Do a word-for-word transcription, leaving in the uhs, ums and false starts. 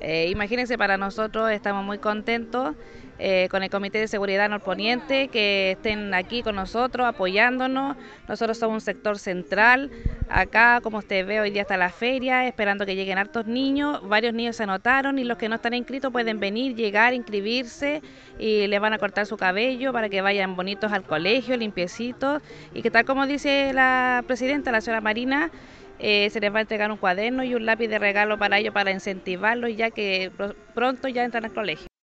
Eh, imagínense, para nosotros estamos muy contentos eh, con el Comité de Seguridad Norponiente, que estén aquí con nosotros apoyándonos. Nosotros somos un sector central. Acá, como usted ve, hoy día está la feria, esperando que lleguen hartos niños. Varios niños se anotaron y los que no están inscritos pueden venir, llegar, inscribirse y les van a cortar su cabello para que vayan bonitos al colegio, limpiecitos. Y que tal como dice la presidenta, la señora Marina, eh, se les va a entregar un cuaderno y un lápiz de regalo para ellos, para incentivarlos, ya que pronto ya entran al colegio.